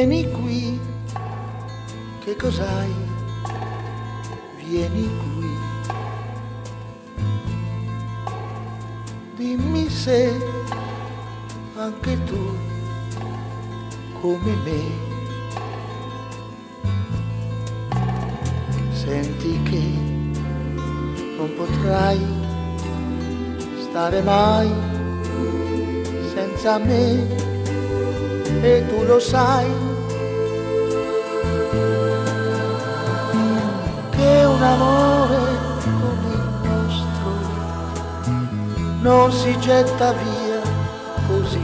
Vieni qui, che cos'hai? Vieni qui. Dimmi se anche tu, come me, senti che non potrai stare mai senza me, e tu lo sai che un amore come il nostro non si getta via così.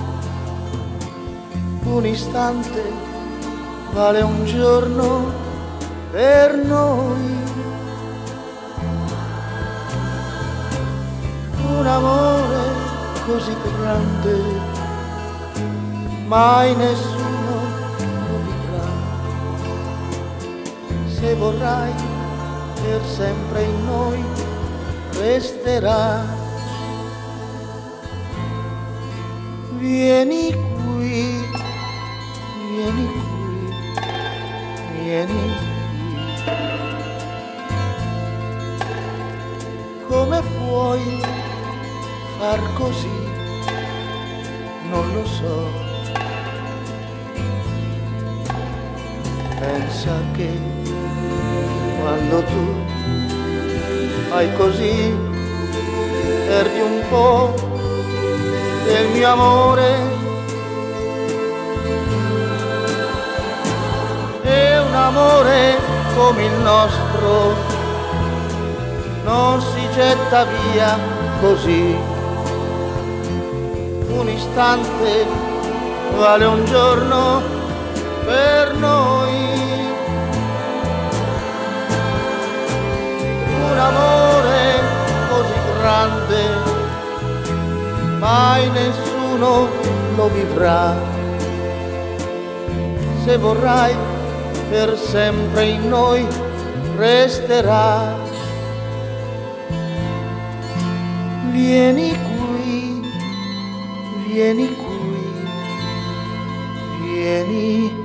Un istante vale un giorno per noi. Un amore così grande mai nessuno lo vivrà. Se vorrai, per sempre in noi resterà. Vieni qui, vieni qui, vieni qui. Come puoi far così? Non lo so. Pensa che quando tu fai così perdi un po' del mio amore. E un amore come il nostro non si getta via così. Un istante vale un giorno per noi. Un amore così grande mai nessuno lo vivrà. Se vorrai, per sempre in noi resterà. Vieni qui, vieni qui, vieni